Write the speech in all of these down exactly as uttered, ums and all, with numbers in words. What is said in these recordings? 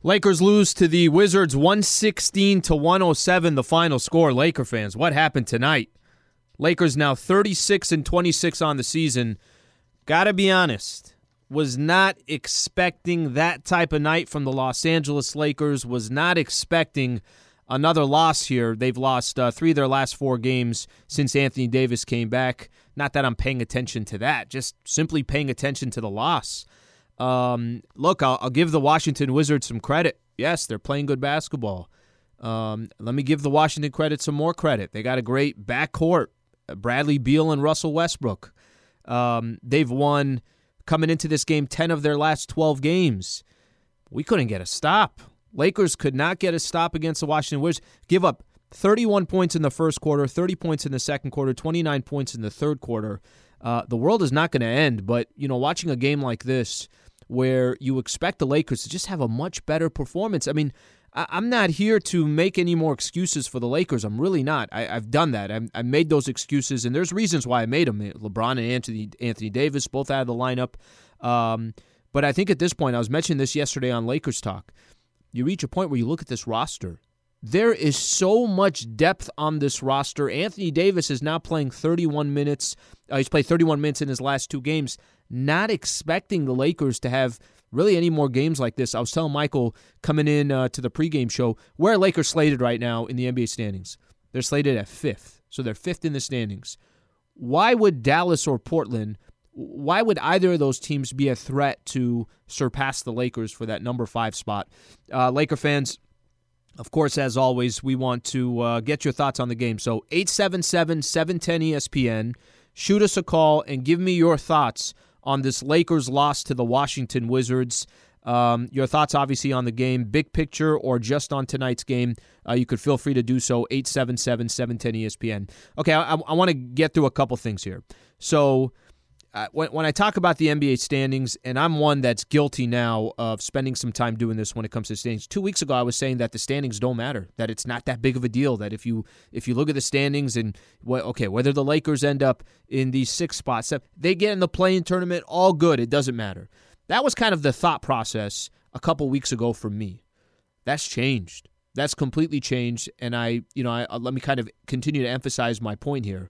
Lakers lose to the Wizards one sixteen to one oh seven, the final score. Laker fans, what happened tonight? Lakers now thirty-six and twenty-six on the season. Gotta be honest, was not expecting that type of night from the Los Angeles Lakers, was not expecting another loss here. They've lost uh, three of their last four games since Anthony Davis came back. Not that I'm paying attention to that, just simply paying attention to the loss. Um, look, I'll, I'll give the Washington Wizards some credit. Yes, they're playing good basketball. Um, let me give the Washington credit some more credit. They got a great backcourt, Bradley Beal and Russell Westbrook. Um, they've won, coming into this game, ten of their last twelve games. We couldn't get a stop. Lakers could not get a stop against the Washington Wizards. Give up thirty-one points in the first quarter, thirty points in the second quarter, twenty-nine points in the third quarter. Uh, the world is not going to end, but you know, watching a game like this where you expect the Lakers to just have a much better performance. I mean, I- I'm not here to make any more excuses for the Lakers. I'm really not. I- I've done that. I've-, I've made those excuses, and there's reasons why I made them. LeBron and Anthony Anthony Davis, both out of the lineup. Um, but I think at this point, I was mentioning this yesterday on Lakers Talk, you reach a point where you look at this roster. There is so much depth on this roster. Anthony Davis is now playing thirty-one minutes. Uh, he's played thirty-one minutes in his last two games. Not expecting the Lakers to have really any more games like this. I was telling Michael coming in uh, to the pregame show, where are Lakers slated right now in the N B A standings? They're slated at fifth. So they're fifth in the standings. Why would Dallas or Portland, why would either of those teams be a threat to surpass the Lakers for that number five spot? Uh, Laker fans, of course, as always, we want to uh, get your thoughts on the game. So eight seven seven, seven one zero, E S P N. Shoot us a call and give me your thoughts on this Lakers loss to the Washington Wizards. Um, your thoughts, obviously, on the game, big picture, or just on tonight's game. Uh, you could feel free to do so, eight seven seven, seven one zero, E S P N. Okay, I, I want to get through a couple things here. So Uh, when, when I talk about the N B A standings, and I'm one that's guilty now of spending some time doing this when it comes to standings. Two weeks ago, I was saying that the standings don't matter, that it's not that big of a deal, that if you if you look at the standings and, well, okay, whether the Lakers end up in these six spots, they get in the play-in tournament, all good, it doesn't matter. That was kind of the thought process a couple weeks ago for me. That's changed. That's completely changed, and I, you know, I, let me kind of continue to emphasize my point here.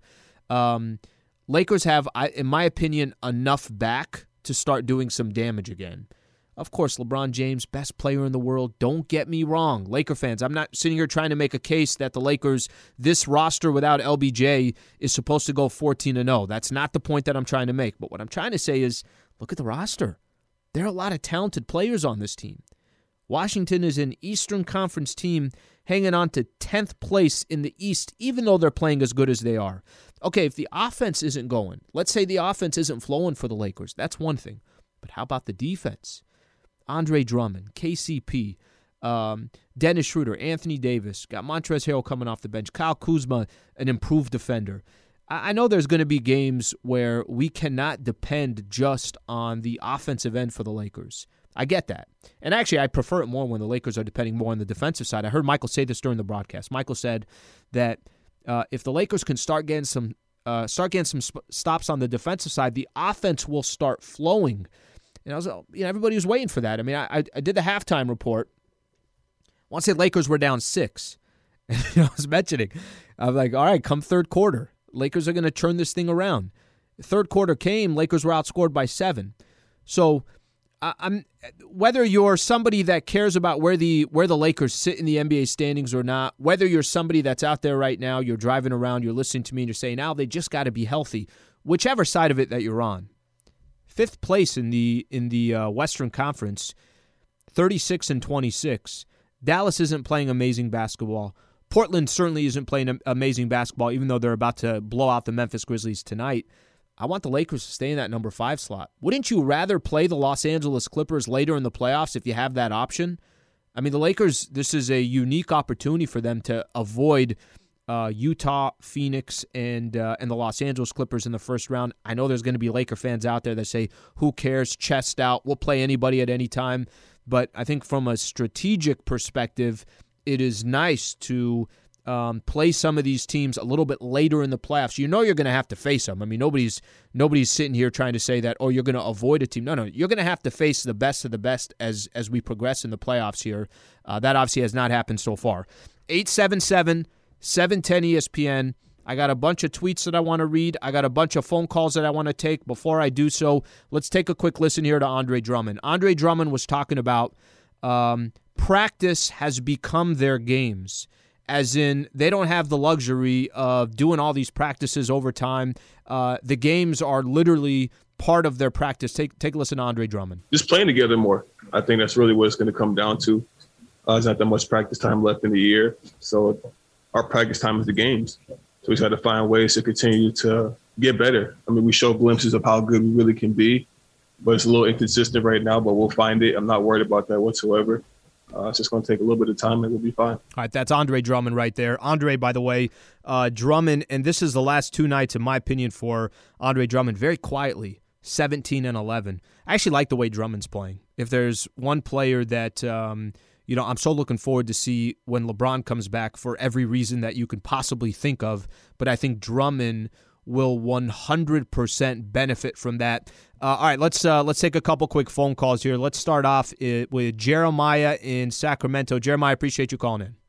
Um Lakers have, in my opinion, enough back to start doing some damage again. Of course, LeBron James, best player in the world. Don't get me wrong. Laker fans, I'm not sitting here trying to make a case that the Lakers, this roster without L B J, is supposed to go fourteen and oh. That's not the point that I'm trying to make. But what I'm trying to say is, look at the roster. There are a lot of talented players on this team. Washington is an Eastern Conference team hanging on to tenth place in the East, even though they're playing as good as they are. Okay, if the offense isn't going, let's say the offense isn't flowing for the Lakers, that's one thing. But how about the defense? Andre Drummond, K C P, um, Dennis Schroeder, Anthony Davis, got Montrezl Harrell coming off the bench, Kyle Kuzma, an improved defender. I, I know there's going to be games where we cannot depend just on the offensive end for the Lakers. I get that. And actually, I prefer it more when the Lakers are depending more on the defensive side. I heard Michael say this during the broadcast. Michael said that uh, if the Lakers can start getting some uh, start getting some sp- stops on the defensive side, the offense will start flowing. And I was, you know, everybody was waiting for that. I mean, I, I did the halftime report. Once the Lakers were down six, and I was mentioning, I was like, all right, come third quarter, Lakers are going to turn this thing around. Third quarter came, Lakers were outscored by seven. So I'm whether you're somebody that cares about where the where the Lakers sit in the N B A standings or not, whether you're somebody that's out there right now, you're driving around, you're listening to me, and you're saying, "Now they just got to be healthy," whichever side of it that you're on. Fifth place in the in the uh, Western Conference, thirty-six and twenty-six. Dallas isn't playing amazing basketball. Portland certainly isn't playing amazing basketball, even though they're about to blow out the Memphis Grizzlies tonight. I want the Lakers to stay in that number five slot. Wouldn't you rather play the Los Angeles Clippers later in the playoffs if you have that option? I mean, the Lakers, this is a unique opportunity for them to avoid uh, Utah, Phoenix, and uh, and the Los Angeles Clippers in the first round. I know there's going to be Laker fans out there that say, who cares, chest out, we'll play anybody at any time. But I think from a strategic perspective, it is nice to um, play some of these teams a little bit later in the playoffs, you know you're going to have to face them. I mean, nobody's nobody's sitting here trying to say that, oh, you're going to avoid a team. No, no, you're going to have to face the best of the best as as we progress in the playoffs here. Uh, that obviously has not happened so far. eight seven seven, seven one zero E S P N. I got a bunch of tweets that I want to read. I got a bunch of phone calls that I want to take. Before I do so, let's take a quick listen here to Andre Drummond. Andre Drummond was talking about um, practice has become their games, as in they don't have the luxury of doing all these practices over time. Uh, the games are literally part of their practice. Take take a listen to Andre Drummond. Just playing together more. I think that's really what it's going to come down to. Uh, there's not that much practice time left in the year, so our practice time is the games. So we just got to find ways to continue to get better. I mean, we show glimpses of how good we really can be, but it's a little inconsistent right now, but we'll find it. I'm not worried about that whatsoever. Uh, it's just going to take a little bit of time, and we'll be fine. All right, that's Andre Drummond right there. Andre, by the way, uh, Drummond, and this is the last two nights, in my opinion, for Andre Drummond, very quietly, seventeen and eleven. I actually like the way Drummond's playing. If there's one player that um, – you know, I'm so looking forward to see when LeBron comes back for every reason that you can possibly think of. But I think Drummond will one hundred percent benefit from that. Uh, all right, let's uh, let's take a couple quick phone calls here. Let's start off with Jeremiah in Sacramento. Jeremiah, appreciate you calling in.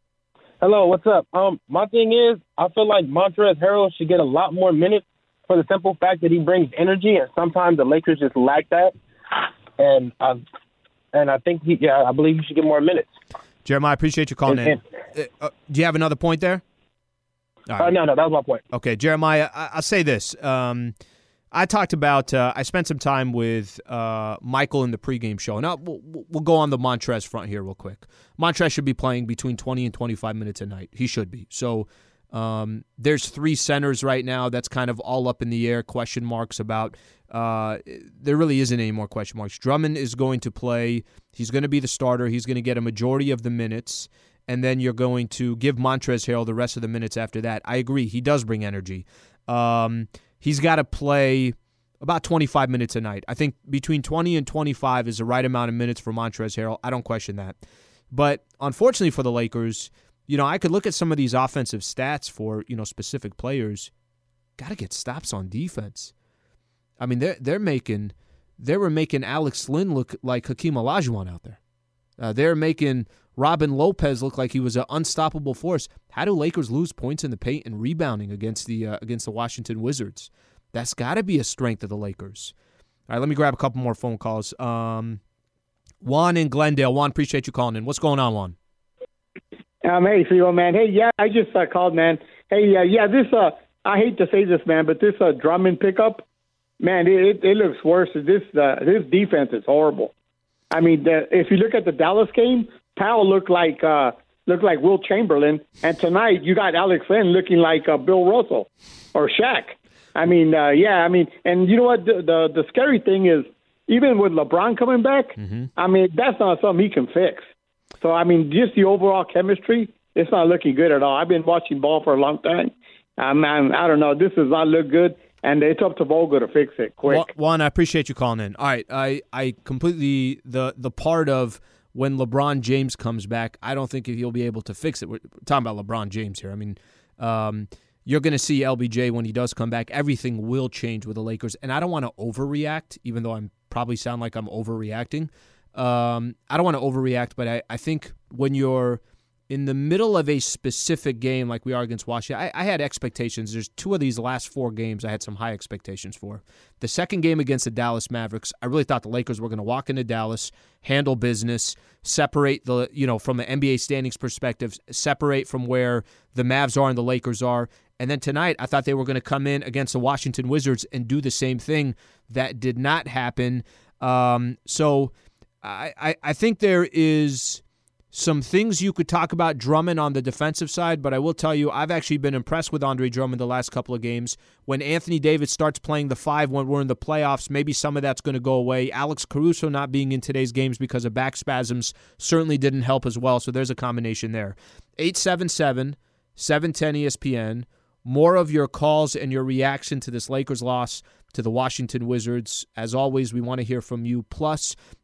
Hello, what's up? Um, my thing is, I feel like Montrezl Harrell should get a lot more minutes for the simple fact that he brings energy, and sometimes the Lakers just lack that. And I've And I think, he, yeah, I believe he should get more minutes. Jeremiah, I appreciate you calling and, in. Uh, uh, do you have another point there? All right. uh, no, no, that was my point. Okay, Jeremiah, I, I'll say this. Um, I talked about, uh, I spent some time with uh, Michael in the pregame show. Now, we'll, we'll go on the Montrez front here real quick. Montrez should be playing between twenty and twenty-five minutes a night. He should be. So um, there's three centers right now. That's kind of all up in the air, question marks about. Uh, there really isn't any more question marks. Drummond is going to play. He's going to be the starter. He's going to get a majority of the minutes, and then you're going to give Montrezl Harrell the rest of the minutes after that. I agree. He does bring energy. Um, he's got to play about twenty-five minutes a night. I think between twenty and twenty-five is the right amount of minutes for Montrezl Harrell. I don't question that. But unfortunately for the Lakers, you know, I could look at some of these offensive stats for, you know, specific players. Got to get stops on defense. I mean, they're they're making they were making Alex Lynn look like Hakeem Olajuwon out there. Uh, they're making Robin Lopez look like he was an unstoppable force. How do Lakers lose points in the paint and rebounding against the uh, against the Washington Wizards? That's got to be a strength of the Lakers. All right, let me grab a couple more phone calls. Um, Juan in Glendale. Juan, appreciate you calling in. What's going on, Juan? Um, hey, Theo, man. Hey, yeah, I just uh, called, man. Hey, uh, yeah, this. Uh, I hate to say this, man, but this uh, Drummond pickup. Man, it, it looks worse. This uh, this defense is horrible. I mean, the, if you look at the Dallas game, Powell looked like uh, looked like Will Chamberlain, and tonight you got Alex Len looking like uh, Bill Russell or Shaq. I mean, uh, yeah, I mean, and you know what? The, the the scary thing is, even with LeBron coming back, mm-hmm. I mean, that's not something he can fix. So, I mean, just the overall chemistry, it's not looking good at all. I've been watching ball for a long time. Um, man, I don't know. This does not look good. And it's up to Vogel to fix it quick. Juan, I appreciate you calling in. All right, I, I completely the the part of when LeBron James comes back, I don't think he'll be able to fix it. We're talking about LeBron James here. I mean, um, you're going to see L B J when he does come back. Everything will change with the Lakers, and I don't want to overreact, even though I'm probably sound like I'm overreacting. Um, I don't want to overreact, but I, I think when you're in the middle of a specific game like we are against Washington, I, I had expectations. There's two of these last four games I had some high expectations for. The second game against the Dallas Mavericks, I really thought the Lakers were going to walk into Dallas, handle business, separate the, you know, from an N B A standings perspective, separate from where the Mavs are and the Lakers are. And then tonight, I thought they were going to come in against the Washington Wizards and do the same thing. That did not happen. Um, so I, I, I think there is some things you could talk about Drummond on the defensive side, but I will tell you, I've actually been impressed with Andre Drummond the last couple of games. When Anthony Davis starts playing the five when we're in the playoffs, maybe some of that's going to go away. Alex Caruso not being in today's games because of back spasms certainly didn't help as well, so there's a combination there. eight seven seven, seven one zero E S P N. More of your calls and your reaction to this Lakers loss to the Washington Wizards. As always, we want to hear from you. Plus,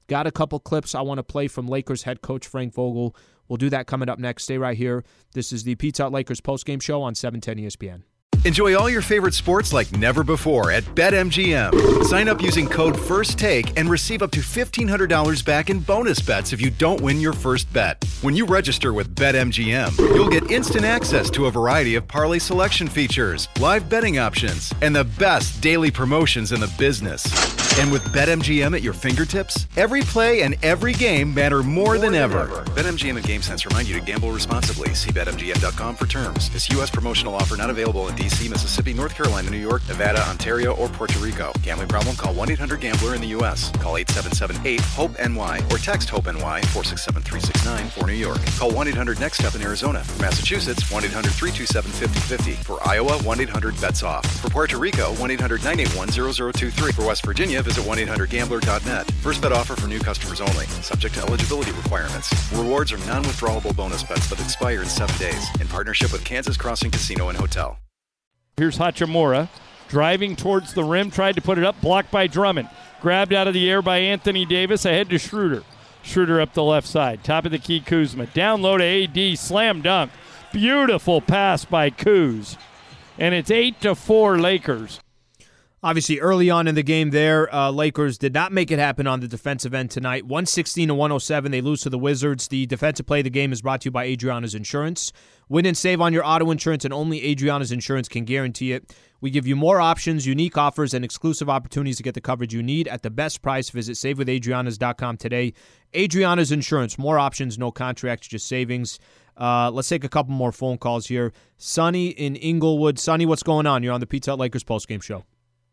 Got a couple clips I want to play from Lakers head coach Frank Vogel. We'll do that coming up next. Stay right here. This is the Pizza Hut Lakers postgame show on seven ten E S P N. Enjoy all your favorite sports like never before at BetMGM. Sign up using code FIRSTTAKE and receive up to fifteen hundred dollars back in bonus bets if you don't win your first bet. When you register with BetMGM, you'll get instant access to a variety of parlay selection features, live betting options, and the best daily promotions in the business. And with BetMGM at your fingertips, every play and every game matter more, more than, than ever. ever. BetMGM and GameSense remind you to gamble responsibly. See Bet M G M dot com for terms. This U S promotional offer not available in D C, Mississippi, North Carolina, New York, Nevada, Ontario, or Puerto Rico. Gambling problem? Call one eight hundred gambler in the U S. Call eight seven seven eight hope N Y or text HOPE-NY four six seven three six nine for New York. Call one eight hundred next step in Arizona. For Massachusetts, one eight hundred three two seven five zero five zero. For Iowa, one eight hundred bets off. For Puerto Rico, one eight hundred nine eight one zero zero two three. For West Virginia, visit one eight hundred gambler dot net. First bet offer for new customers only. Subject to eligibility requirements. Rewards are non-withdrawable bonus bets that expire in seven days. In partnership with Kansas Crossing Casino and Hotel. Here's Hachimura driving towards the rim, tried to put it up, blocked by Drummond. Grabbed out of the air by Anthony Davis, ahead to Schroeder. Schroeder up the left side, top of the key Kuzma. Down low to A D, slam dunk. Beautiful pass by Kuz. And it's eight to four Lakers. Obviously, early on in the game there, uh, Lakers did not make it happen on the defensive end tonight. one sixteen to one oh seven, they lose to the Wizards. The defensive play of the game is brought to you by Adriana's Insurance. Win and save on your auto insurance, and only Adriana's Insurance can guarantee it. We give you more options, unique offers, and exclusive opportunities to get the coverage you need at the best price. Visit save with adrianas dot com today. Adriana's Insurance, more options, no contracts, just savings. Uh, let's take a couple more phone calls here. Sonny in Inglewood. Sonny, what's going on? You're on the Pizza Hut Lakers postgame show.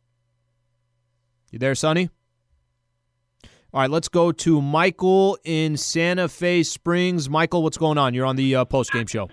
You there, Sonny? All right, let's go to Michael in Santa Fe Springs. Michael, what's going on? You're on the uh, postgame show.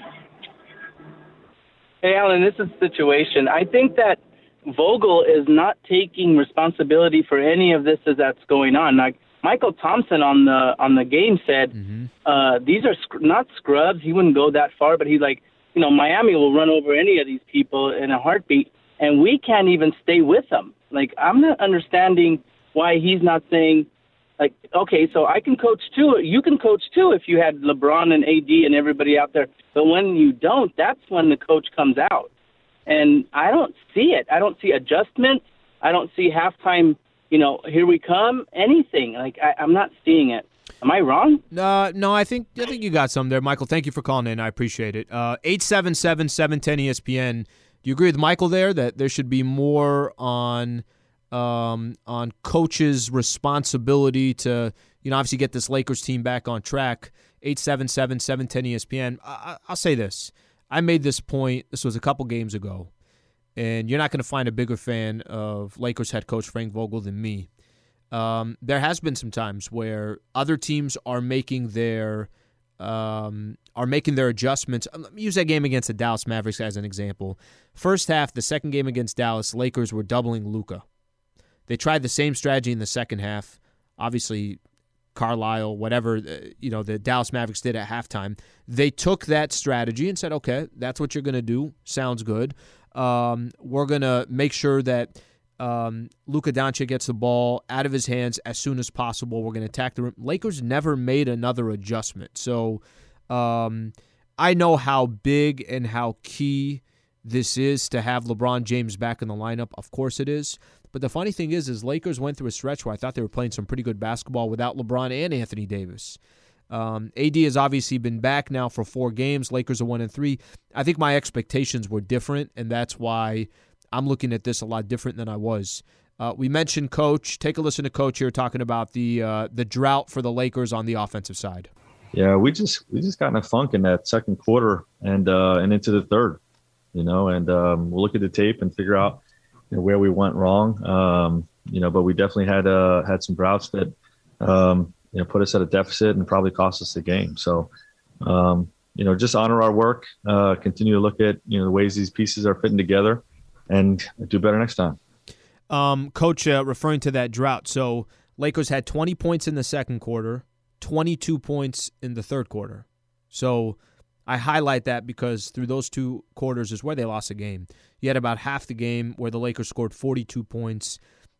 Hey, Alan, this is the situation. I think that Vogel is not taking responsibility for any of this that's going on. Like Michael Thompson on the on the game said, mm-hmm. uh, these are sc- not scrubs. He wouldn't go that far, but he's like, you know, Miami will run over any of these people in a heartbeat, and we can't even stay with them. Like, I'm not understanding why he's not saying, like, okay, so I can coach too. You can coach too if you had LeBron and A D and everybody out there. But when you don't, that's when the coach comes out. And I don't see it. I don't see adjustment. I don't see halftime, you know, here we come, anything. Like, I, I'm not seeing it. Am I wrong? Uh, no, I think I think you got some there, Michael. Thank you for calling in. I appreciate it. Uh, eight seven seven, seven one zero E S P N. Do you agree with Michael there that there should be more on um, on coaches' responsibility to, you know, obviously get this Lakers team back on track? eight seven seven, seven one zero E S P N. I- I'll say this. I made this point. This was a couple games ago, and you're not going to find a bigger fan of Lakers head coach Frank Vogel than me. Um, there has been some times where other teams are making their um, are making their adjustments. Let me use that game against the Dallas Mavericks as an example. First half, the second game against Dallas, Lakers were doubling Luka. They tried the same strategy in the second half. Obviously, Carlisle, whatever, you know, the Dallas Mavericks did at halftime. They took that strategy and said, okay, that's what you're going to do. Sounds good. Um, we're going to make sure that um, Luka Doncic gets the ball out of his hands as soon as possible. We're going to attack the rim. Lakers never made another adjustment. So um, I know how big and how key this is to have LeBron James back in the lineup. Of course it is. But the funny thing is, is Lakers went through a stretch where I thought they were playing some pretty good basketball without LeBron and Anthony Davis. Um, A D has obviously been back now for four games. Lakers are one and three. I think my expectations were different, and that's why I'm looking at this a lot different than I was. Uh, we mentioned Coach. Take a listen to Coach here talking about the uh, the drought for the Lakers on the offensive side. Yeah, we just we just got in a funk in that second quarter and uh, and into the third, you know, and um, we'll look at the tape and figure out, you know, where we went wrong, um, you know, but we definitely had uh, had some droughts that, um, you know, put us at a deficit and probably cost us the game. So, um, you know, just honor our work, uh, continue to look at, you know, the ways these pieces are fitting together and do better next time. Um, Coach, uh, referring to that drought, so Lakers had twenty points in the second quarter, twenty-two points in the third quarter. So I highlight that because through those two quarters is where they lost the game. You had about half the game where the Lakers scored forty-two points,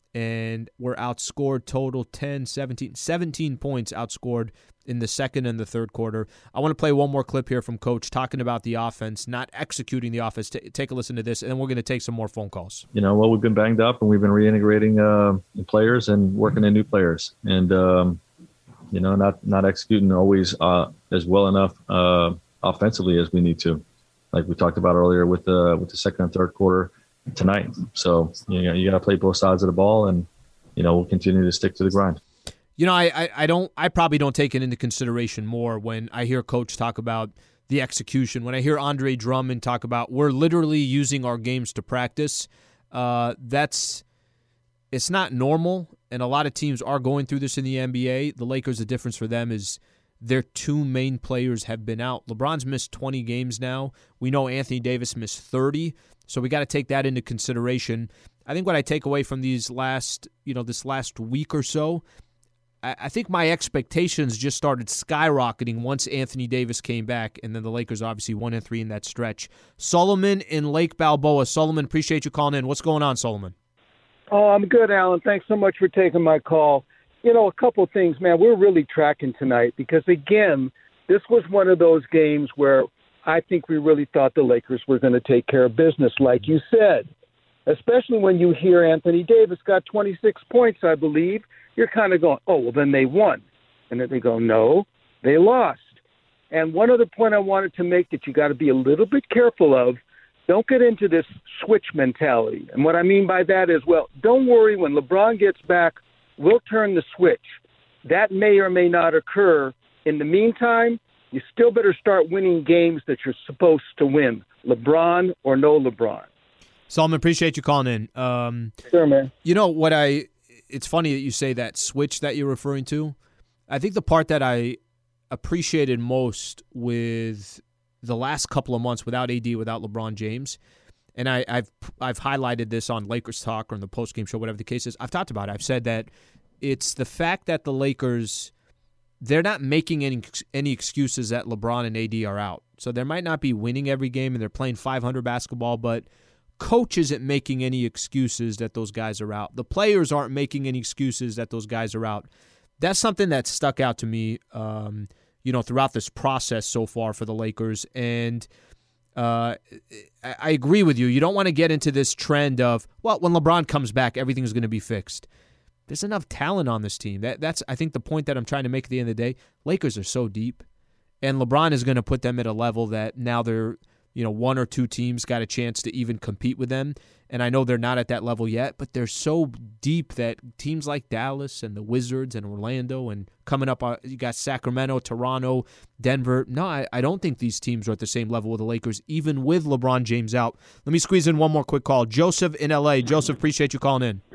and were outscored total ten, seventeen, seventeen points outscored in the second and the third quarter. I want to play one more clip here from Coach talking about the offense, not executing the offense. T- take a listen to this, and then we're going to take some more phone calls. You know, well, we've been banged up, and we've been reintegrating uh, players and working in new players. And, um, you know, not not executing always uh, as well enough uh, offensively as we need to, like we talked about earlier with the with the second and third quarter tonight. So you know, you got to play both sides of the ball, and you know, we'll continue to stick to the grind. You know, I, I I don't I probably don't take it into consideration more when I hear Coach talk about the execution. When I hear Andre Drummond talk about we're literally using our games to practice, uh, that's it's not normal. And a lot of teams are going through this in the N B A. The Lakers, the difference for them is their two main players have been out. LeBron's missed twenty games now. We know Anthony Davis missed thirty, so we got to take that into consideration. I think what I take away from these last, you know, this last week or so, I, I think my expectations just started skyrocketing once Anthony Davis came back, and then the Lakers obviously one and three in that stretch. Solomon in Lake Balboa. Solomon, appreciate you calling in. What's going on, Solomon? Oh, I'm good, Alan. Thanks so much for taking my call. You know, a couple of things, man. We're really tracking tonight because, again, this was one of those games where I think we really thought the Lakers were going to take care of business, like you said, especially when you hear Anthony Davis got twenty-six points, I believe. You're kind of going, oh, well, then they won. And then they go, no, they lost. And one other point I wanted to make that you got to be a little bit careful of, don't get into this switch mentality. And what I mean by that is, well, don't worry, when LeBron gets back, we'll turn the switch. That may or may not occur. In the meantime, you still better start winning games that you're supposed to win, LeBron or no LeBron. Solomon, appreciate you calling in. Um, sure, man. You know what I – it's funny that you say that switch that you're referring to. I think the part that I appreciated most with – the last couple of months without A D, without LeBron James, and I, I've I've highlighted this on Lakers Talk or on the postgame show, whatever the case is. I've talked about it. I've said that it's the fact that the Lakers, they're not making any any excuses that LeBron and A D are out. So there might not be winning every game and they're playing five hundred basketball, but coach isn't making any excuses that those guys are out. The players aren't making any excuses that those guys are out. That's something that stuck out to me um, you know, throughout this process so far for the Lakers. And uh, I agree with you. You don't want to get into this trend of, well, when LeBron comes back, everything's going to be fixed. There's enough talent on this team. That That's, I think, the point that I'm trying to make at the end of the day. Lakers are so deep, and LeBron is going to put them at a level that now they're, you know, one or two teams got a chance to even compete with them. And I know they're not at that level yet, but they're so deep that teams like Dallas and the Wizards and Orlando and coming up, uh, you got Sacramento, Toronto, Denver. No, I, I don't think these teams are at the same level with the Lakers, even with LeBron James out. Let me squeeze in one more quick call. Joseph in L A. Joseph, appreciate you calling in.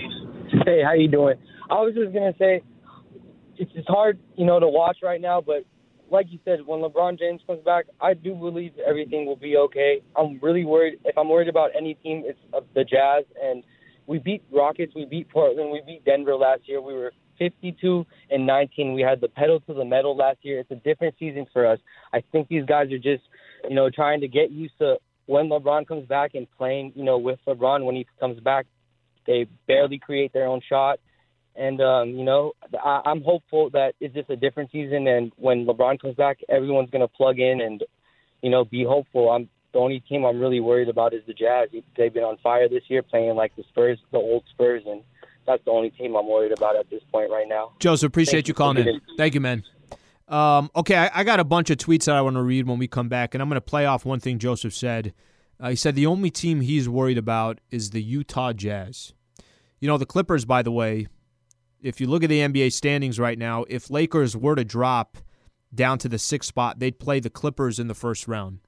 Hey, how you doing? I was just going to say, it's, it's hard, you know, to watch right now, but like you said, when LeBron James comes back, I do believe everything will be okay. I'm really worried. If I'm worried about any team, it's uh, the Jazz. And we beat Rockets, we beat Portland, we beat Denver last year. We were fifty-two and nineteen. We had the pedal to the metal last year. It's a different season for us. I think these guys are just, you know, trying to get used to when LeBron comes back and playing, you know, with LeBron when he comes back. They barely create their own shot. And, um, you know, I, I'm hopeful that it's just a different season, and when LeBron comes back, everyone's going to plug in and, you know, be hopeful. I'm the only team I'm really worried about is the Jazz. They've been on fire this year, playing like the Spurs, the old Spurs, and that's the only team I'm worried about at this point right now. Joseph, appreciate Thank you calling in. Thank you, man. Um, okay, I, I got a bunch of tweets that I want to read when we come back, and I'm going to play off one thing Joseph said. Uh, he said the only team he's worried about is the Utah Jazz. You know, the Clippers, by the way, if you look at the N B A standings right now, if Lakers were to drop down to the sixth spot, they'd play the Clippers in the first round.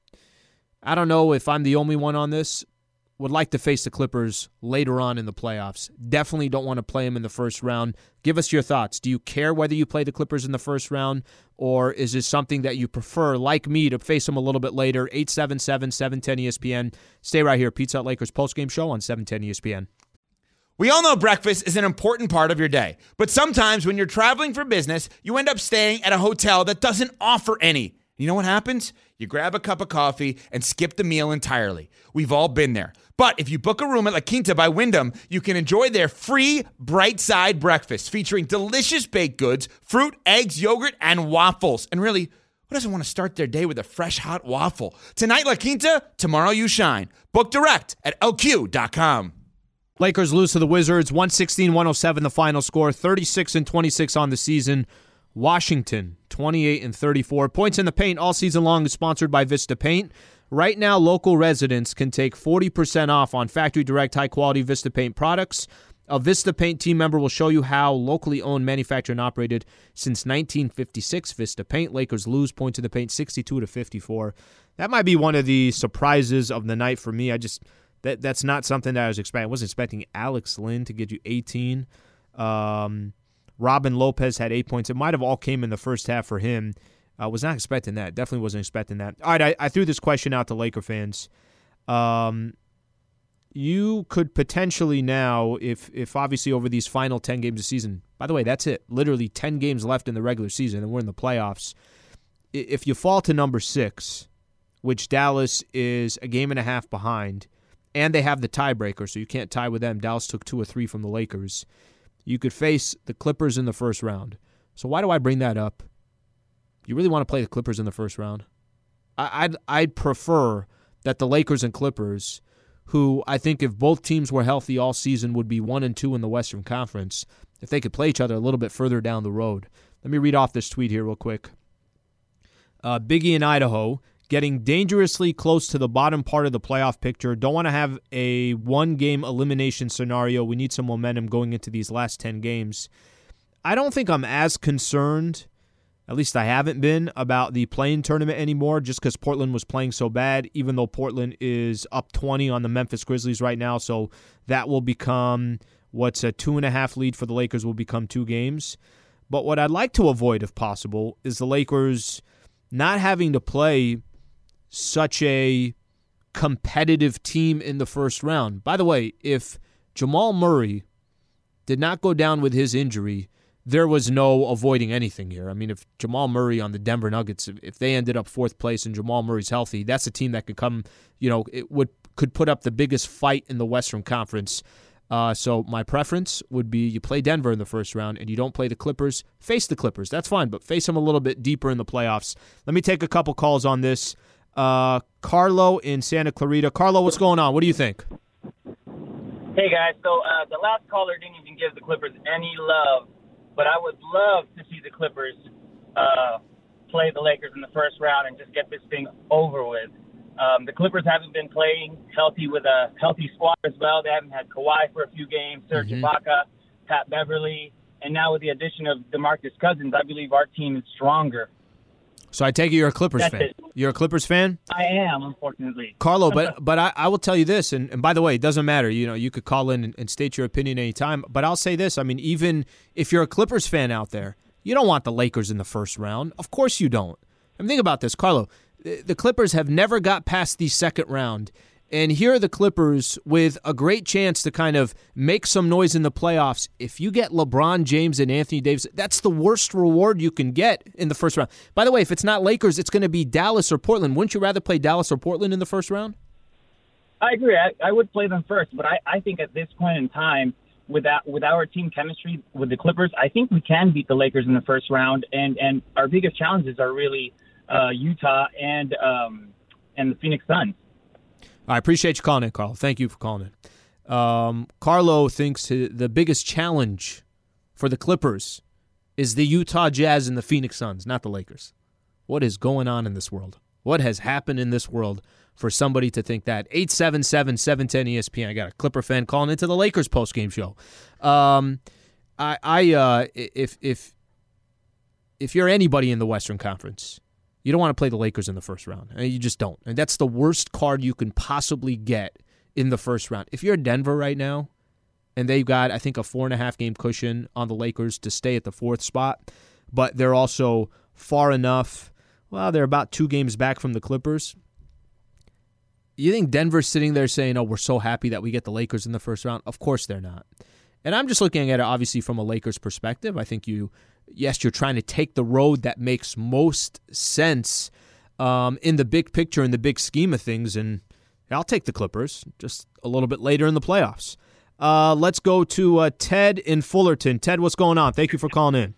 I don't know if I'm the only one on this. Would like to face the Clippers later on in the playoffs. Definitely don't want to play them in the first round. Give us your thoughts. Do you care whether you play the Clippers in the first round, or is this something that you prefer, like me, to face them a little bit later? eight seven seven, seven one zero E S P N. Stay right here. Pizza Hut Lakers postgame show on seven ten E S P N. We all know breakfast is an important part of your day, but sometimes when you're traveling for business, you end up staying at a hotel that doesn't offer any. You know what happens? You grab a cup of coffee and skip the meal entirely. We've all been there. But if you book a room at La Quinta by Wyndham, you can enjoy their free Bright Side breakfast featuring delicious baked goods, fruit, eggs, yogurt, and waffles. And really, who doesn't want to start their day with a fresh, hot waffle? Tonight, La Quinta, tomorrow you shine. Book direct at L Q dot com. Lakers lose to the Wizards, one sixteen one oh seven the final score, thirty-six and twenty-six on the season. Washington, twenty-eight and thirty-four. Points in the Paint all season long is sponsored by Vista Paint. Right now, local residents can take forty percent off on factory direct high-quality Vista Paint products. A Vista Paint team member will show you how. Locally owned, manufactured, and operated since nineteen fifty-six. Vista Paint. Lakers lose. Points in the Paint, sixty-two to fifty-four. That might be one of the surprises of the night for me. I just that that's not something that I was expecting. I wasn't expecting Alex Len to get you eighteen. Um, Robin Lopez had eight points. It might have all came in the first half for him. I uh, was not expecting that. Definitely wasn't expecting that. All right, I, I threw this question out to Laker fans. Um, you could potentially now, if if obviously over these final ten games of the season, by the way, that's it. Literally ten games left in the regular season, and we're in the playoffs. If you fall to number six, which Dallas is a game and a half behind, and they have the tiebreaker, so you can't tie with them. Dallas took two or three from the Lakers. You could face the Clippers in the first round. So why do I bring that up? You really want to play the Clippers in the first round? I, I'd I'd prefer that the Lakers and Clippers, who I think if both teams were healthy all season would be one and two in the Western Conference, if they could play each other a little bit further down the road. Let me read off this tweet here real quick. Uh, Biggie in Idaho, getting dangerously close to the bottom part of the playoff picture. Don't want to have a one-game elimination scenario. We need some momentum going into these last ten games. I don't think I'm as concerned, at least I haven't been, about the play-in tournament anymore just because Portland was playing so bad, even though Portland is up twenty on the Memphis Grizzlies right now, so that will become what's a two-and-a-half lead for the Lakers will become two games. But what I'd like to avoid, if possible, is the Lakers not having to play such a competitive team in the first round. By the way, if Jamal Murray did not go down with his injury, there was no avoiding anything here. I mean, if Jamal Murray on the Denver Nuggets, if they ended up fourth place and Jamal Murray's healthy, that's a team that could come, you know, it would could put up the biggest fight in the Western Conference. Uh, so my preference would be you play Denver in the first round and you don't play the Clippers. Face the Clippers. That's fine, but face them a little bit deeper in the playoffs. Let me take a couple calls on this. Uh, Carlo in Santa Clarita. Carlo, what's going on? What do you think? Hey, guys. So uh, the last caller didn't even give the Clippers any love, but I would love to see the Clippers uh, play the Lakers in the first round and just get this thing over with. Um, the Clippers haven't been playing healthy with a healthy squad as well. They haven't had Kawhi for a few games, Serge Mm-hmm. Ibaka, Pat Beverly, and now with the addition of DeMarcus Cousins, I believe our team is stronger. So I take it you're a Clippers That's fan. it. You're a Clippers fan? I am, unfortunately. Carlo, but but I, I will tell you this, and, and by the way, it doesn't matter. You know, you could call in and, and state your opinion anytime. But I'll say this. I mean, even if you're a Clippers fan out there, you don't want the Lakers in the first round. Of course you don't. I mean, think about this, Carlo. The, the Clippers have never got past the second round. And here are the Clippers with a great chance to kind of make some noise in the playoffs. If you get LeBron James and Anthony Davis, that's the worst reward you can get in the first round. By the way, if it's not Lakers, it's going to be Dallas or Portland. Wouldn't you rather play Dallas or Portland in the first round? I agree. I, I would play them first, but I, I think at this point in time, with that, with our team chemistry with the Clippers, I think we can beat the Lakers in the first round. And, and our biggest challenges are really uh, Utah and um, and the Phoenix Suns. I appreciate you calling in, Carlo. Thank you for calling in. Um, Carlo thinks the biggest challenge for the Clippers is the Utah Jazz and the Phoenix Suns, not the Lakers. What is going on in this world? What has happened in this world for somebody to think that? eight seven seven, seven one zero, E S P N. I got a Clipper fan calling into the Lakers postgame show. Um, I, I uh, if if if you're anybody in the Western Conference, you don't want to play the Lakers in the first round. You just don't. And that's the worst card you can possibly get in the first round. If you're Denver right now, and they've got, I think, a four-and-a-half game cushion on the Lakers to stay at the fourth spot, but they're also far enough, well, they're about two games back from the Clippers. You think Denver's sitting there saying, oh, we're so happy that we get the Lakers in the first round? Of course they're not. And I'm just looking at it, obviously, from a Lakers perspective. I think you... Yes, you're trying to take the road that makes most sense um, in the big picture, in the big scheme of things. And I'll take the Clippers just a little bit later in the playoffs. Uh, let's go to uh, Ted in Fullerton. Ted, what's going on? Thank you for calling in.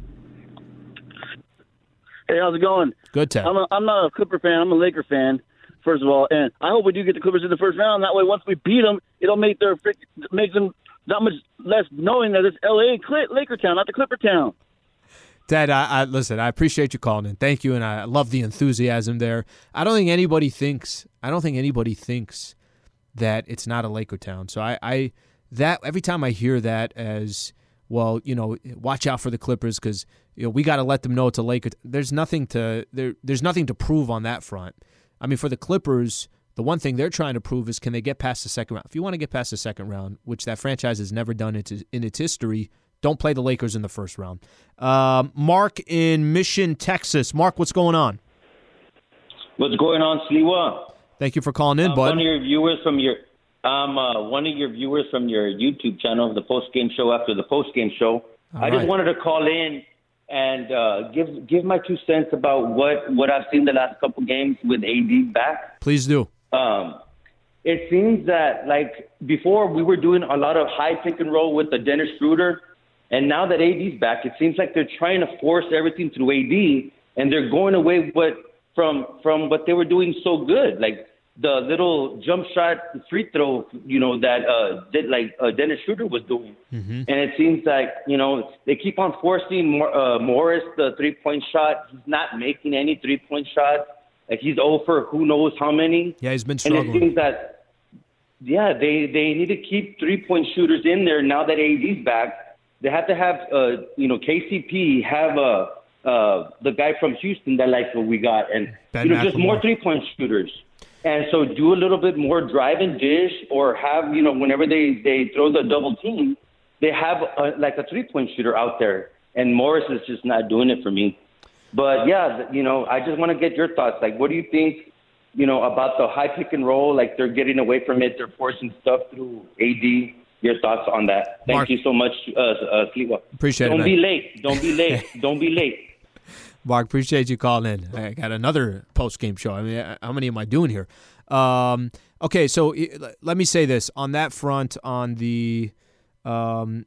Hey, how's it going? Good, Ted. I'm, a, I'm not a Clipper fan. I'm a Laker fan, first of all. And I hope we do get the Clippers in the first round. That way, once we beat them, it'll make their make them that much less knowing that it's L A Laker town, not the Clipper town. Ted, I, I listen, I appreciate you calling in. Thank you, and I love the enthusiasm there. I don't think anybody thinks I don't think anybody thinks that it's not a Laker town. So I, I that every time I hear that as well, you know, watch out for the Clippers because you know we got to let them know it's a Laker. There's nothing to there. There's nothing to prove on that front. I mean, for the Clippers, the one thing they're trying to prove is can they get past the second round. If you want to get past the second round, which that franchise has never done in its, in its history, don't play the Lakers in the first round. Um, Mark in Mission, Texas. Mark, what's going on? What's going on, Sliwa? Thank you for calling in, I'm bud. One of your viewers from your, I'm uh, one of your viewers from your YouTube channel, the post game show after the post game show. All I just right. wanted to call in and uh, give give my two cents about what, what I've seen the last couple games with A D back. Please do. Um, it seems that like before we were doing a lot of high pick and roll with the Dennis Schroeder, and now that A D's back, it seems like they're trying to force everything through A D, and they're going away what from from what they were doing so good, like the little jump shot free throw, you know, that uh, did, like uh, Dennis Schroeder was doing. Mm-hmm. And it seems like, you know, they keep on forcing Mor- uh, Morris the three-point shot. He's not making any three-point shots. Like he's over who knows how many. Yeah, he's been And struggling. it seems that, yeah, they, they need to keep three-point shooters in there now that A D's back. They have to have, uh, you know, K C P, have uh, uh, the guy from Houston that likes what we got. And, Ben you know, just McLemore. more three-point shooters. And so do a little bit more drive and dish or have, you know, whenever they, they throw the double team, they have a, like a three-point shooter out there. And Morris is just not doing it for me. But, yeah, you know, I just want to get your thoughts. Like, what do you think, you know, about the high pick and roll? Like, they're getting away from it. They're forcing stuff through A D. Your thoughts on that. Thank Mark. you so much, uh, uh, Sliwa. Appreciate it, Don't man. be late. Don't be late. Don't be late. Mark, appreciate you calling in. I got another post-game show. I mean, how many am I doing here? Um, okay, so uh, let me say this. On that front, on the um,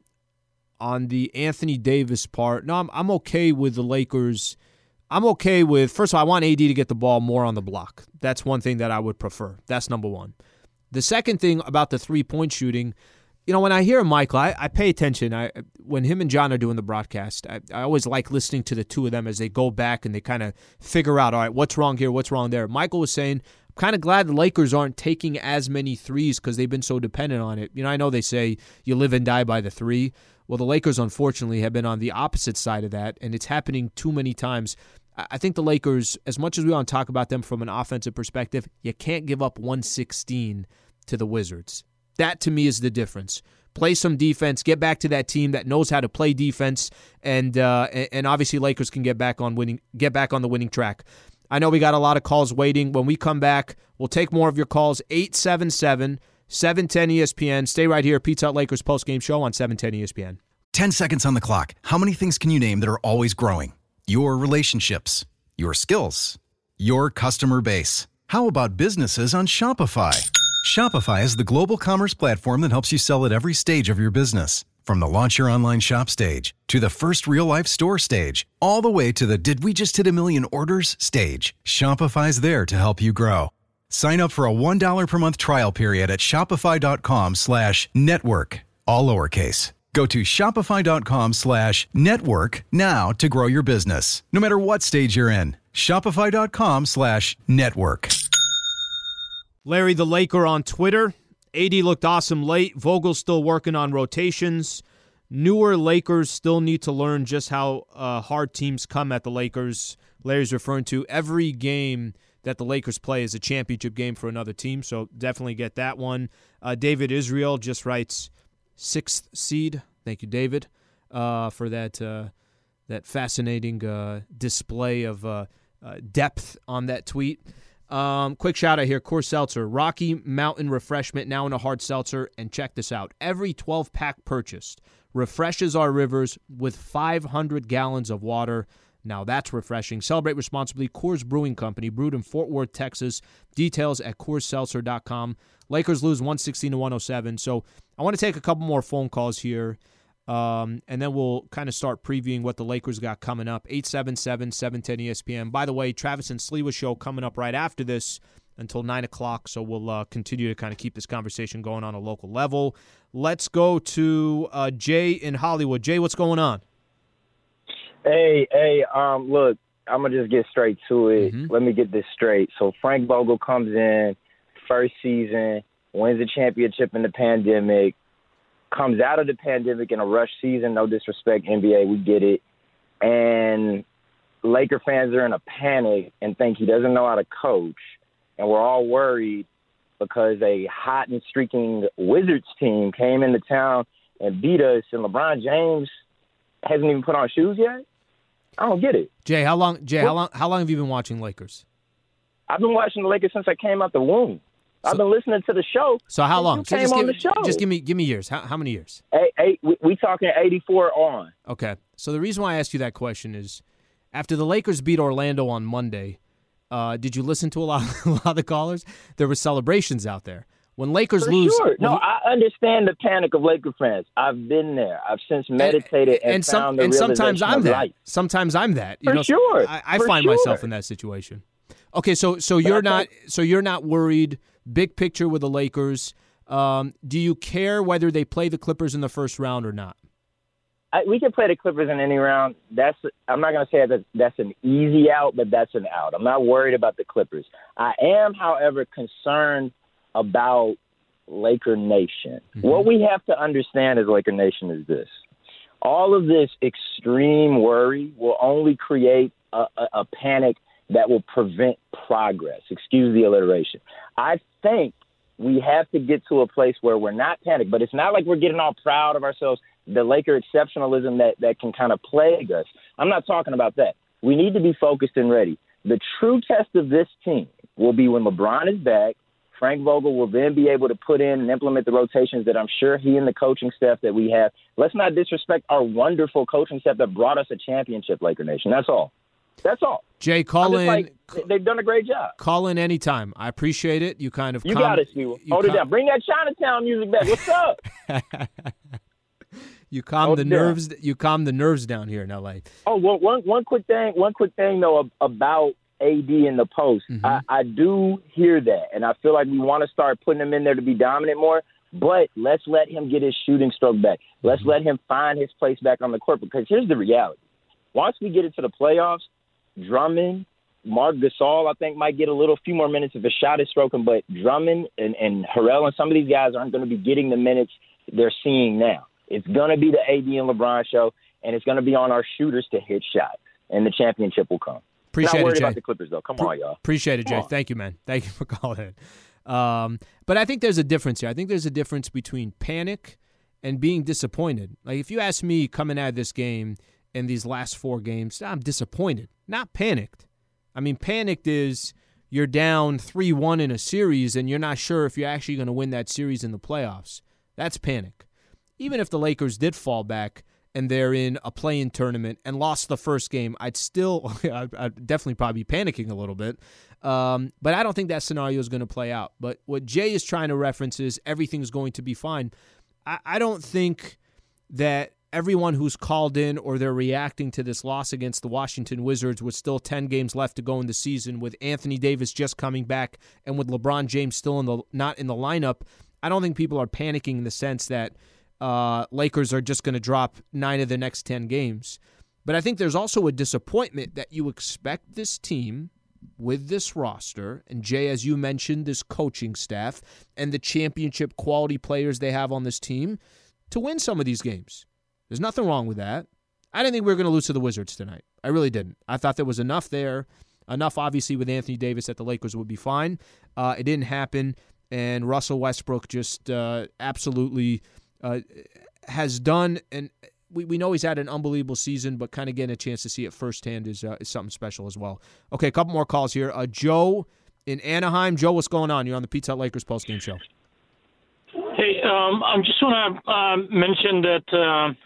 on the Anthony Davis part, no, I'm, I'm okay with the Lakers. I'm okay with, first of all, I want A D to get the ball more on the block. That's one thing that I would prefer. That's number one. The second thing about the three-point shooting, you know, when I hear Michael, I, I pay attention. I when him and John are doing the broadcast, I, I always like listening to the two of them as they go back and they kind of figure out, all right, what's wrong here, what's wrong there. Michael was saying, I'm kind of glad the Lakers aren't taking as many threes because they've been so dependent on it. You know, I know they say you live and die by the three. Well, the Lakers, unfortunately, have been on the opposite side of that, and it's happening too many times. I think the Lakers, as much as we want to talk about them from an offensive perspective, you can't give up one sixteen to the Wizards. That, to me, is the difference. Play some defense, get back to that team that knows how to play defense, and uh, and obviously Lakers can get back on winning, get back on the winning track. I know we got a lot of calls waiting. When we come back, we'll take more of your calls. eight seven seven, seven one zero, E S P N. Stay right here. Pizza Hut Lakers postgame show on seven ten E S P N. Ten seconds on the clock. How many things can you name that are always growing? Your relationships, your skills, your customer base. How about businesses on Shopify? Shopify is the global commerce platform that helps you sell at every stage of your business. From the launch your online shop stage to the first real-life store stage, all the way to the did we just hit a million orders stage. Shopify's there to help you grow. Sign up for a one dollar per month trial period at shopify.com slash network, all lowercase. Go to shopify.com slash network now to grow your business, no matter what stage you're in. Shopify.com slash network. Larry the Laker on Twitter. A D looked awesome late. Vogel's still working on rotations. Newer Lakers still need to learn just how uh, hard teams come at the Lakers. Larry's referring to every game that the Lakers play is a championship game for another team, so definitely get that one. Uh, David Israel just writes sixth seed. Thank you, David, uh, for that uh, that fascinating uh, display of uh, uh, depth on that tweet. Um, quick shout out here, Coors Seltzer, Rocky Mountain Refreshment, now in a hard seltzer. And check this out. Every twelve-pack purchased refreshes our rivers with five hundred gallons of water. Now that's refreshing. Celebrate responsibly. Coors Brewing Company, brewed in Fort Worth, Texas. Details at coors seltzer dot com. Lakers lose one sixteen to one oh seven. So I want to take a couple more phone calls here, um, and then we'll kind of start previewing what the Lakers got coming up. eight seven seven, seven one zero, E S P N. By the way, Travis and Sliwa show coming up right after this until nine o'clock, so we'll uh, continue to kind of keep this conversation going on a local level. Let's go to uh, Jay in Hollywood. Jay, what's going on? Hey, hey, um, look, I'm going to just get straight to it. Mm-hmm. Let me get this straight. So Frank Vogel comes in, first season, wins a championship in the pandemic, comes out of the pandemic in a rush season. No disrespect, N B A, we get it. And Laker fans are in a panic and think he doesn't know how to coach. And we're all worried because a hot and streaking Wizards team came into town and beat us, and LeBron James hasn't even put on shoes yet? I don't get it. Jay, how long? Jay, what? how long? How long have you been watching Lakers? I've been watching the Lakers since I came out the womb. So, I've been listening to the show. So how long? You so came just on give, the show. Just give me, give me years. How, how many years? Eight, eight, we, we talking eighty-four on. Okay. So the reason why I asked you that question is, after the Lakers beat Orlando on Monday, uh, did you listen to a lot, a lot of the callers? There were celebrations out there. When Lakers For lose, sure. No, I understand the panic of Laker fans. I've been there. I've since meditated and, and, and, some, found the and sometimes I'm of that. life. Sometimes I'm that. You For know, sure. I, I For find sure. myself in that situation. Okay, so so But you're I not think- so you're not worried. Big picture with the Lakers. Um, do you care whether they play the Clippers in the first round or not? I, we can play the Clippers in any round. That's I'm not going to say that that's an easy out, but that's an out. I'm not worried about the Clippers. I am, however, concerned about Laker Nation. Mm-hmm. What we have to understand as Laker Nation is this. All of this extreme worry will only create a, a, a panic that will prevent progress. Excuse the alliteration. I think we have to get to a place where we're not panicked, but it's not like we're getting all proud of ourselves, the Laker exceptionalism that, that can kind of plague us. I'm not talking about that. We need to be focused and ready. The true test of this team will be when LeBron is back. Frank Vogel will then be able to put in and implement the rotations that I'm sure he and the coaching staff that we have. Let's not disrespect our wonderful coaching staff that brought us a championship, Laker Nation. That's all. That's all. Jay, call in. Like, they've done a great job. Call in anytime. I appreciate it. You kind of You calm, got it, Steve. Hold com- it down. Bring that Chinatown music back. What's up? You calm Hold the it down. nerves. You calm the nerves down here in L A. Oh, one, one, one quick thing. One quick thing though about A D in the post. Mm-hmm. I, I do hear that, and I feel like we want to start putting him in there to be dominant more. But let's let him get his shooting stroke back. Let's Mm-hmm. let him find his place back on the court. Because here's the reality: once we get into the playoffs, Drummond, Marc Gasol, I think might get a little few more minutes if a shot is stroking. But Drummond and, and Harrell and some of these guys aren't going to be getting the minutes they're seeing now. It's going to be the A D and LeBron show, and it's going to be on our shooters to hit shots, and the championship will come. Appreciate Not worried it, Jay. about the Clippers, though. Come on, y'all. Appreciate it, Jay. Come on. Thank you, man. Thank you for calling in. Um, but I think there's a difference here. I think there's a difference between panic and being disappointed. Like if you ask me coming out of this game in these last four games, I'm disappointed, not panicked. I mean, panicked is you're down three one in a series and you're not sure if you're actually going to win that series in the playoffs. That's panic. Even if the Lakers did fall back and they're in a play-in tournament and lost the first game, I'd still, I'd, I'd definitely probably be panicking a little bit. Um, but I don't think that scenario is going to play out. But what Jay is trying to reference is everything's going to be fine. I, I don't think that everyone who's called in or they're reacting to this loss against the Washington Wizards with still ten games left to go in the season, with Anthony Davis just coming back and with LeBron James still in the not in the lineup, I don't think people are panicking in the sense that Uh, Lakers are just going to drop nine of the next ten games. But I think there's also a disappointment that you expect this team with this roster, and Jay, as you mentioned, this coaching staff and the championship quality players they have on this team to win some of these games. There's nothing wrong with that. I didn't think we were going to lose to the Wizards tonight. I really didn't. I thought there was enough there, enough obviously with Anthony Davis that the Lakers would be fine. Uh, it didn't happen, and Russell Westbrook just uh, absolutely Uh, has done, and we, we know he's had an unbelievable season, but kind of getting a chance to see it firsthand is uh, is something special as well. Okay, a couple more calls here. Uh, Joe in Anaheim. Joe, what's going on? You're on the Pizza Hut Lakers postgame show. Hey, um, I just want to uh, mention that uh,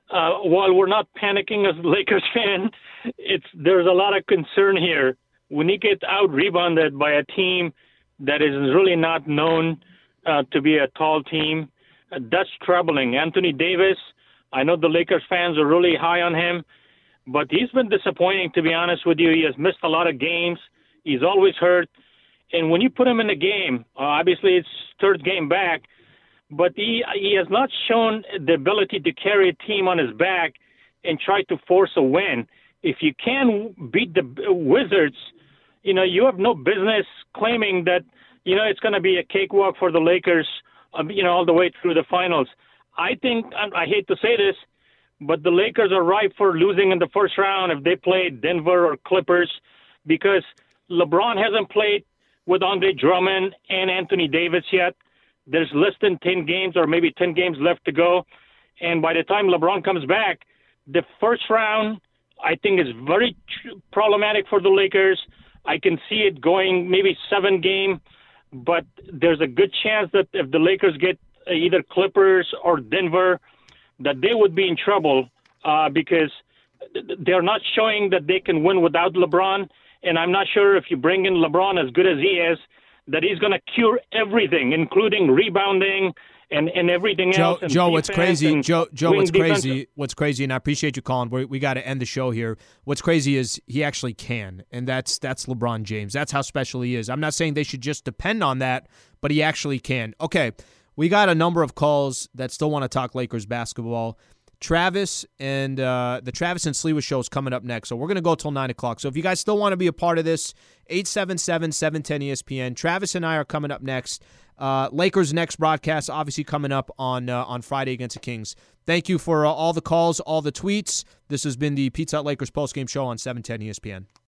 uh, while we're not panicking as Lakers fan, it's there's a lot of concern here. When you get out rebounded by a team that is really not known uh, to be a tall team, uh, that's troubling. Anthony Davis, I know the Lakers fans are really high on him, but he's been disappointing, to be honest with you. He has missed a lot of games. He's always hurt. And when you put him in the game, uh, obviously it's third game back, but he he has not shown the ability to carry a team on his back and try to force a win. If you can beat the Wizards, you know, you have no business claiming that, you know, it's going to be a cakewalk for the Lakers, um, you know, all the way through the finals. I think, I hate to say this, but the Lakers are ripe for losing in the first round if they play Denver or Clippers, because LeBron hasn't played with Andre Drummond and Anthony Davis yet. There's less than ten games or maybe ten games left to go. And by the time LeBron comes back, the first round, I think, is very tr- problematic for the Lakers. I can see it going maybe seven game, but there's a good chance that if the Lakers get either Clippers or Denver, that they would be in trouble uh, because they're not showing that they can win without LeBron. And I'm not sure if you bring in LeBron as good as he is, that he's going to cure everything, including rebounding and, and everything Joe, else. And Joe, what's crazy? Joe, Joe, what's defense. crazy? What's crazy? And I appreciate you calling. We're, we got to end the show here. What's crazy is he actually can, and that's that's LeBron James. That's how special he is. I'm not saying they should just depend on that, but he actually can. Okay, we got a number of calls that still want to talk Lakers basketball. Travis and uh, the Travis and Sliwa show is coming up next, so we're going to go till nine o'clock. So if you guys still want to be a part of this, eight seven seven, seven one zero, E S P N. Travis and I are coming up next. Uh, Lakers' next broadcast obviously coming up on uh, on Friday against the Kings. Thank you for uh, all the calls, all the tweets. This has been the Pizza Hut Lakers postgame show on seven ten E S P N.